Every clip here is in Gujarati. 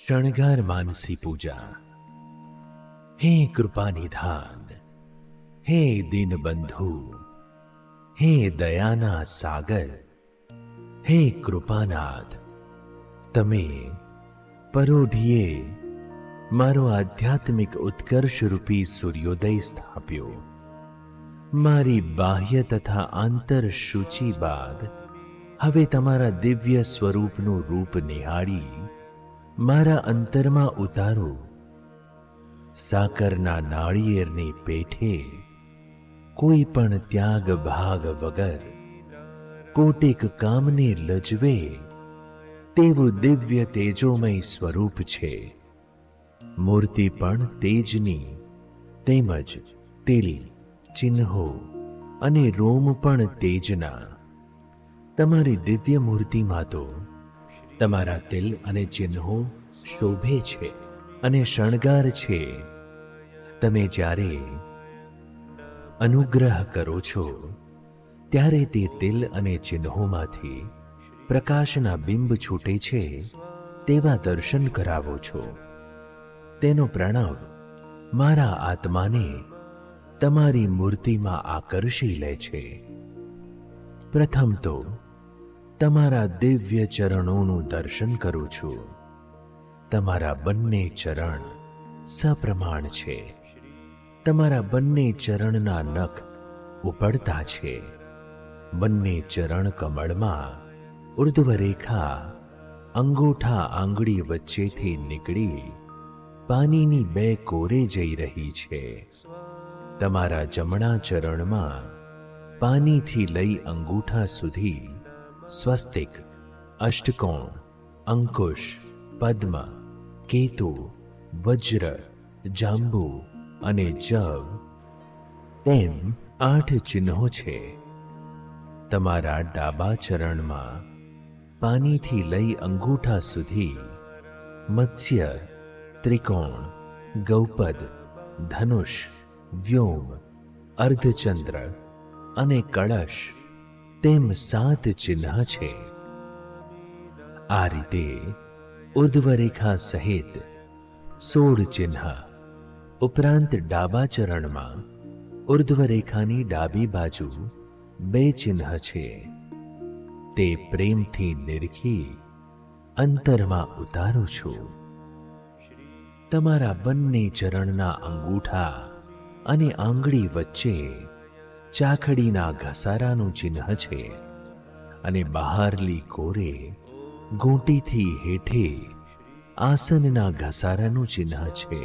શણગાર માનસી પૂજા. હે કૃપાનિધાન, હે દીનબંધુ, હે દયાના સાગર, હે કૃપાનાથ, તમે પરોઢિયે મારો આધ્યાત્મિક ઉત્કર્ષરૂપી સૂર્યોદય સ્થાપ્યો. મારી બાહ્ય તથા આંતર શુચિ બાદ હવે તમારા દિવ્ય સ્વરૂપનું રૂપ નિહાળી મારા અંતરમાં ઉતારો. સાકરના નાળિયેરની પેઠે કોઈ પણ ત્યાગ ભાગ વગર કોટેક કામને લજવે તેવું દિવ્ય તેજોમય સ્વરૂપ છે. મૂર્તિ પણ તેજની, તેમજ તિલ, ચિહ્નો અને રોમ પણ તેજના. તમારી દિવ્ય મૂર્તિમાં તો તમારા તિલ અને ચિહ્નો શોભે છે અને શણગાર છે. તમે જ્યારે અનુગ્રહ કરો છો ત્યારે તે તિલ અને ચિહ્નોમાંથી પ્રકાશના બિંબ છૂટે છે તેવા દર્શન કરાવો છો. તેનો પ્રણવ મારા આત્માને તમારી મૂર્તિમાં આકર્ષી લે છે. પ્રથમ તો તમારા દિવ્ય ચરણોનું દર્શન કરું છું. તમારા બંને ચરણ સપ્રમાણ છે. તમારા બંને ચરણના નખ ઉપડતા છે. બંને ચરણ કમળમાં ઉર્ધ્વ રેખા અંગૂઠા આંગળી વચ્ચેથી નીકળી પાણીની બે કોરે જઈ રહી છે. તમારા જમણા ચરણમાં પાનીથી લઈ અંગૂઠા સુધી સ્વસ્તિક, અષ્ટકોણ, અંકુશ, પદ્મ, કેતુ, વજ્ર, જાંબુ અને જવ તેમ 8 ચિહ્નો છે. તમારા ડાબા ચરણમાં પાનીથી લઈ અંગૂઠા સુધી મત્સ્ય, ત્રિકોણ, ગૌપદ, ધનુષ, વ્યોમ, અર્ધચંદ્ર અને કળશ તેમ 7 ચિહ્ન છે. આ રીતે ઉર્ધ્વ રેખા સહિત 16 ચિહ્ન ઉપરાંત ડાબા ચરણમાં ઉર્ધ્વ રેખાની ડાબી બાજુ 2 ચિહ્ન છે. તે પ્રેમથી નિરખી અંતરમાં ઉતારું છું. તમારા બંને ચરણના અંગૂઠા અને આંગળી વચ્ચે ચાખડીના ઘસારાનું ચિહ્ન છે અને બહારલી કોરે ઘૂંટીથી હેઠે આસનના ઘસારાનું ચિહ્ન છે.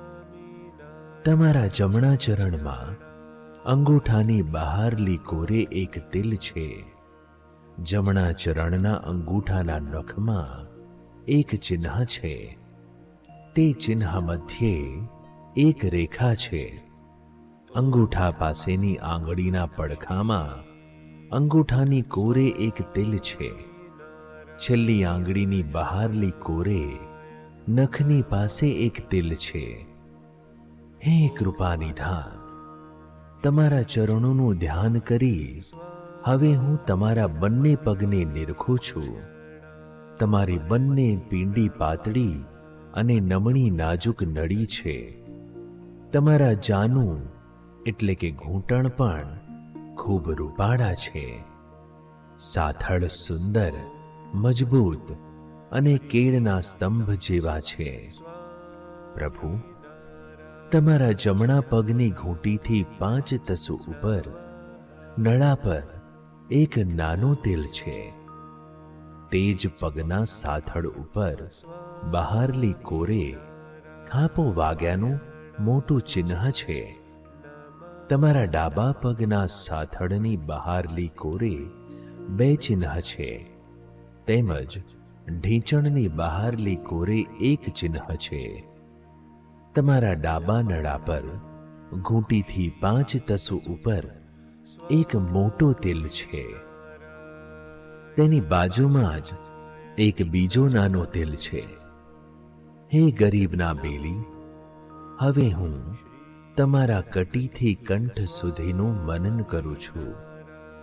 તમારા જમણા ચરણમાં અંગૂઠાની બહારલી કોરે એક તિલ છે. જમણા ચરણના અંગૂઠાના નખમાં એક ચિહ્ન છે. તે ચિહ્ન મધ્યે એક રેખા છે. અંગૂઠા પાસેની આંગળીના પડખામાં અંગૂઠાની કોરે એક તિલ છે. છેલ્લી આંગળીની બહારલી કોરે નખની પાસે એક તિલ છે. હે કૃપાનિધાન, તમારા ચરણોનું ધ્યાન કરી હવે હું તમારા બંને પગને નિરખું છું. તમારી બંને પીંડી પાતળી અને નમણી નાજુક નળી છે. તમારા જાનું એટલે કે ઘૂંટણ પણ ખૂબ રૂપાળા છે. સાથળ સુંદર, મજબૂત અને કેળના સ્તંભ જેવા છે. પ્રભુ, તમારા જમણા પગની ઘૂંટીથી 5 તસુ ઉપર નળા પર એક નાનો તિલ છે. તે જ પગના સાથળ ઉપર બહારલી કોરે ખાપો વાગ્યાનું મોટું ચિહ્ન છે. તમારા ડાબા પગના સાથળની બહારલી કોરે 2 ચિહ્ન છે. તેમજ ઢીંચણની બહારલી કોરે એક ચિહ્ન છે. તમારા ડાબા નળા પર ઘૂંટીથી 5 તસુ ઉપર એક મોટો તિલ છે. તેની બાજુમાં જ એક બીજો નાનો તિલ છે. હે ગરીબના બેલી, હવે હું તમારા કટીથી કંઠ સુધીનું મનન કરું છું.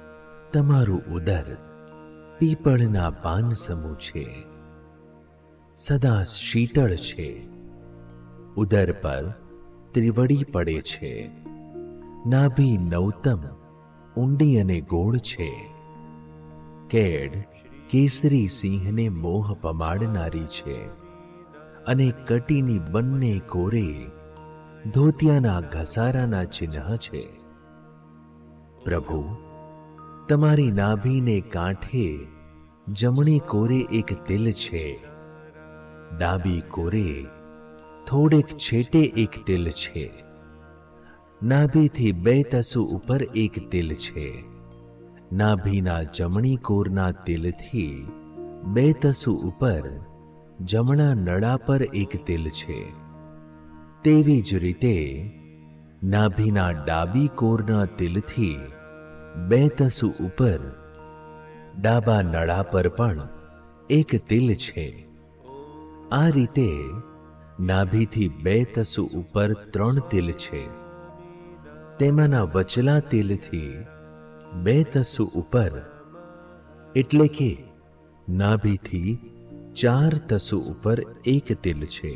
તમારું ઉદર પીપળના પાન સમૂહ છે. સદા શીતળ છે. ઉદર પર ત્રિવડી પડે છે. નાભી નવતમ, ઊંડી અને ગોળ છે. કેડ કેસરી સિંહને મોહ પમાડનારી છે. અને કટીની બંને કોરે ધોતિયાના ઘસારાના ચિહ્ન છે. પ્રભુ, તમારી નાભીને કાંઠે જમણી કોરે એક તિલ છે. ડાબી કોરે થોડેક છેટે એક તિલ છે. નાભીથી 2 તસુ ઉપર એક તિલ છે. નાભીના જમણી કોરના તિલથી 2 તસુ ઉપર જમણા નળા પર એક તિલ છે. તેવી જ રીતે નાભીના ડાબી કોરના તિલથી 2 તસુ ઉપર ડાબા નળા પર પણ એક તિલ છે. આ રીતે નાભીથી 2 તસુ ઉપર 3 તિલ છે. તેમાંના વચલા તિલથી 2 તસુ ઉપર એટલે કે નાભીથી 4 તસુ ઉપર એક તિલ છે.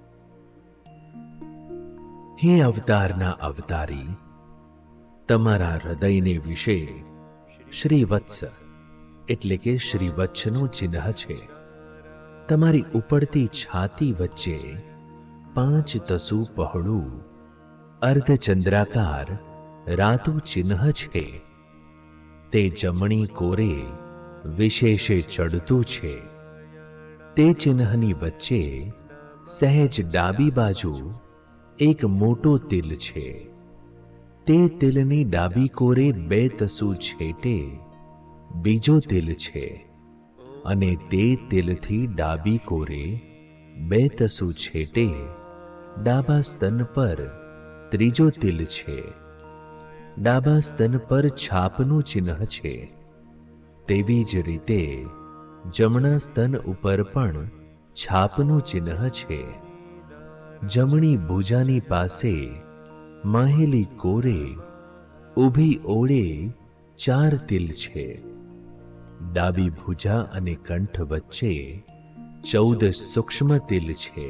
હે અવતારના અવતારી, તમારા હૃદયને વિશે શ્રીવત્સ એટલે કે શ્રીવત્સનું ચિહ્ન છે. તમારી ઉપડતી છાતી વચ્ચે 5 તસુ પહોળું અર્ધચંદ્રાકાર રાતું ચિહ્ન છે. તે જમણી કોરે વિશેષે ચડતું છે. તે ચિહ્નની વચ્ચે સહેજ ડાબી બાજુ એક મોટો તિલ છે. તે તિલની ડાબી કોરે 2 તસુ છેટે બીજો તિલ છે. અને તે તિલથી ડાબી કોરે 2 તસુ છેટે ડાબા સ્તન પર ત્રીજો તિલ છે. ડાબા સ્તન પર છાપનું ચિહ્ન છે. તેવી જ રીતે જમણા સ્તન ઉપર પણ છાપનું ચિહ્ન છે. જમણી ભુજાની પાસે માહેલી કોરે ઊભી ઓળે 4 તિલ છે. ડાબી ભુજા અને કંઠ વચ્ચે 14 સૂક્ષ્મ તિલ છે.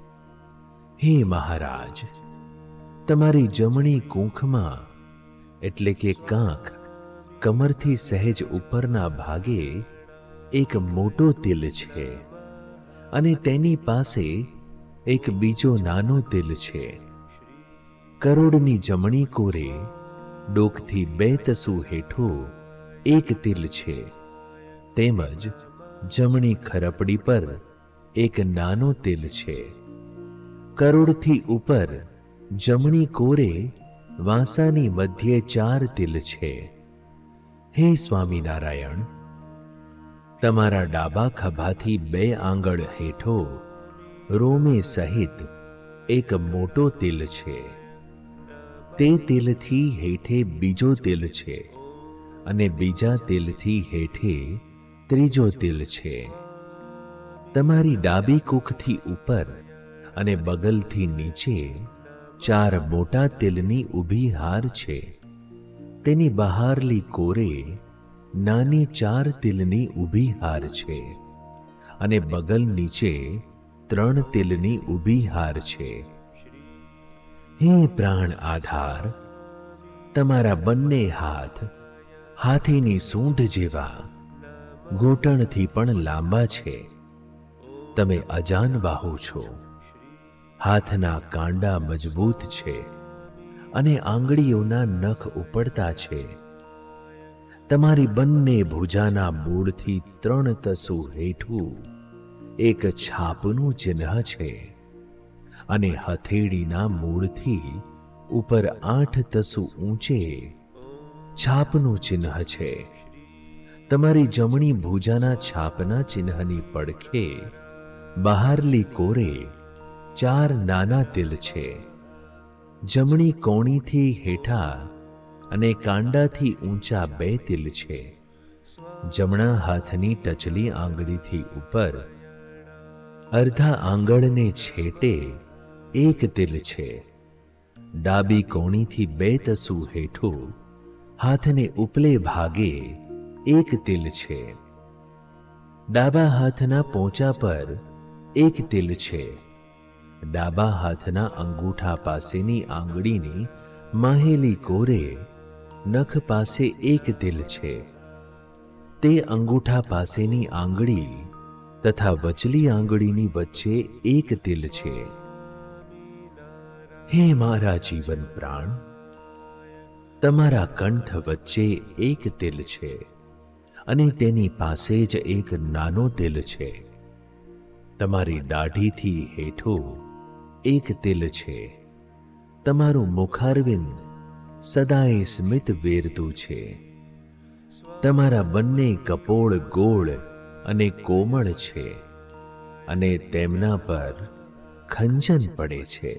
હે મહારાજ, તમારી જમણી કૂંખમાં એટલે કે કાંખ કમરથી સહેજ ઉપરના ભાગે એક મોટો તિલ છે. અને તેની પાસે એક બીજો નાનો તિલ છે. કરોડની જમણી કોરે ડોકથી 2 તસુ હેઠો એક તિલ છે. તેમજ જમણી ખરપડી પર એક નાનો તિલ છે. કરોડથી ઉપર જમણી કોરે વાંસાની મધ્યે 4 તિલ છે. હે સ્વામિનારાયણ, તમારા ડાબા ખભાથી 2 આંગળ હેઠો રોમે સહિત એક મોટો તિલ છે. તે તિલથી હેઠે બીજો તિલ છે. અને બીજા તિલથી હેઠે ત્રીજો તિલ છે. તમારી ડાબી કૂખથી ઉપર અને બગલથી નીચે 4 મોટા તિલની ઊભી હાર છે. તેની બહારલી કોરે નાની 4 તિલની ઊભી હાર છે. અને બગલ નીચે 3 તિલની ઊભી હાર છે. હે પ્રાણ આધાર, તમારા બંને હાથ હાથીની સૂંઢ જેવા ઘૂંટણથી પણ લાંબા છે. તમે અજાનબાહુ છો. હાથના કાંડા મજબૂત છે અને આંગળીઓના નખ ઉપડતા છે. તમારી બંને ભુજાના મૂળથી 3 તસુ હેઠું એક છાપનું ચિહ્ન છે. અને હથેળીના મૂળથી ઉપર 8 તસુ ઊંચે છાપનું ચિહ્ન છે. તમારી જમણી ભુજાના છાપના ચિહ્નની પડખે બહારલી કોરે 4 નાના તિલ છે. જમણી કોણીથી હેઠા અને કાંડાથી ઊંચા 2 તિલ છે. જમણા હાથની ટચલી આંગળીથી ઉપર અર્ધા આંગળને છેટે એક તિલ છે. ડાબી કોણીથી 2 તસુ હેઠું હાથને ઉપલે ભાગે એક તિલ છે. ડાબા હાથના પોંચા પર એક તિલ છે. ડાબા હાથના અંગૂઠા પાસેની આંગળીની માહેલી કોરે નખ પાસે એક તિલ છે. તે અંગૂઠા પાસેની આંગળી તથા વચલી આંગળીની વચ્ચે એક તિલ છે. હે મારા જીવન પ્રાણ, તમારા કંઠ વચ્ચે એક તિલ છે અને તેની પાસે જ એક નાનો તિલ છે. તમારી દાઢીથી હેઠો એક તિલ છે. તમારું મુખારવિંદ સદાય સ્મિત વેરતું છે. તમારા બંને કપોળ ગોળ અને કોમળ છે અને તેમના પર ખંજન પડે છે.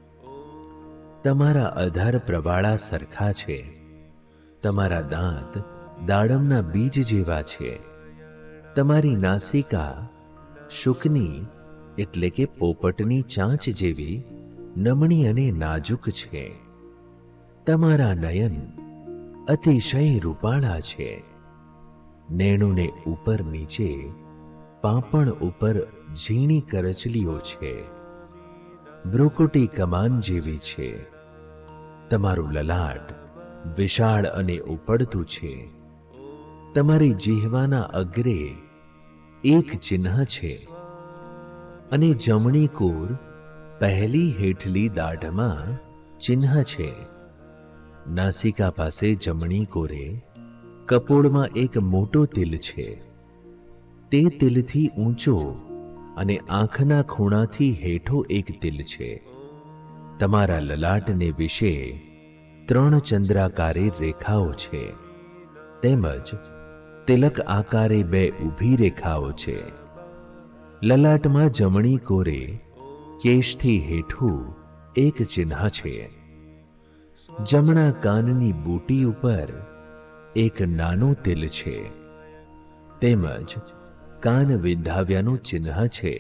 તમારા અધર પ્રવાળા સરખા છે. તમારા દાંત દાડમના બીજ જેવા છે. તમારી નાસિકા શુકની એટલે કે પોપટની ચાંચ જેવી નમણી અને નાજુક છે. તમારા નયન અતિશય રૂપાળા છે. નેણુને ઉપર નીચે પાંપણ ઉપર ઝીણી કરચલીઓ છે. ભ્રુકુટી કમાન જેવી છે. તમારું લલાટ વિશાળ અને ઉપડતું છે. તમારી જીહવાના અગ્રે એક ચિહ્ન છે અને જમણી કૂર પહેલી હેઠલી દાઢમાં ચિહ્ન છે. નાસિકા પાસે જમણી કોરે કપોળમાં એક મોટો તિલ છે. તે તિલથી ઊંચો અને આંખના ખૂણાથી હેઠો એક તિલ છે. તમારા લલાટને વિશે 3 ચંદ્રાકારે રેખાઓ છે, તેમજ તિલક આકારે 2 ઊભી રેખાઓ છે. લલાટમાં જમણી કોરે કેશથી હેઠું એક ચિહ્ન છે. જમણા કાનની બુટી ઉપર એક નાનું તિલ છે, તેમજ કાન વિંધાવ્યાનું ચિહ્ન છે.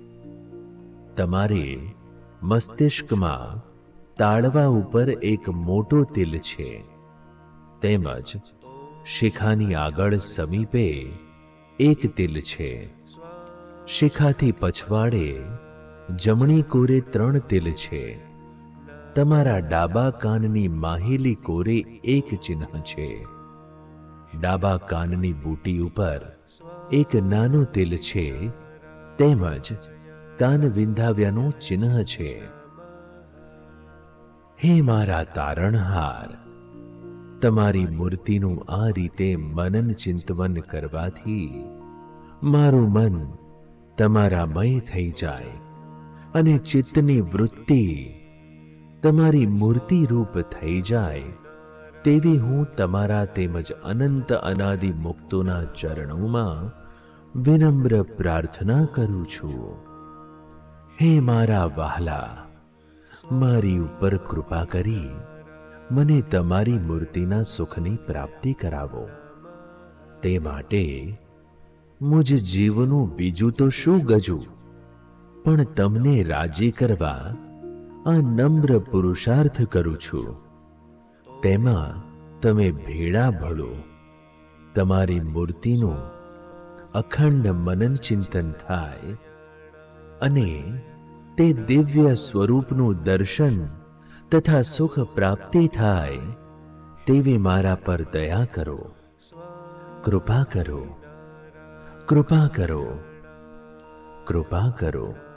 તમારે મસ્તિષ્કમાં તાળવા ઉપર એક મોટો તિલ છે, તેમજ શિખાની આગળ સમીપે એક તિલ છે. શિખાથી પછવાડે જમણી કોરે 3 તિલ છે. તમારા ડાબા કાનની માહેલી કોરે એક ચિહ્ન છે. ડાબા કાનની બુટી ઉપર એક નાનો તિલ છે, તેમજ કાન વિંધાવ્યાનું ચિહ્ન છે. હે મારા તારણહાર, તમારી મૂર્તિનું આ રીતે મનન ચિંતવન કરવાથી મારું મન તમારામય થઈ જાય અને ચિત્તની વૃત્તિ તમારી મૂર્તિ રૂપ થઈ જાય તેવી હું તમારા તેમજ અનંત અનાદિ મુક્તોના ચરણોમાં વિનમ્ર પ્રાર્થના કરું છું. હે મારા વહાલા, મારી ઉપર કૃપા કરી મને તમારી મૂર્તિના સુખની પ્રાપ્તિ કરાવો. તે માટે મુજ જીવનું બીજું તો શું ગજું, પણ તમને રાજી કરવા આ નમ્ર પુરુષાર્થ કરું છું. તેમાં તમે ભેળા ભળો. તમારી મૂર્તિનું અખંડ મનન ચિંતન થાય અને તે દિવ્ય સ્વરૂપનું દર્શન તથા સુખ પ્રાપ્તિ થાય તેવી મારા પર દયા કરો. કૃપા કરો, કૃપા કરો, કૃપા કરો.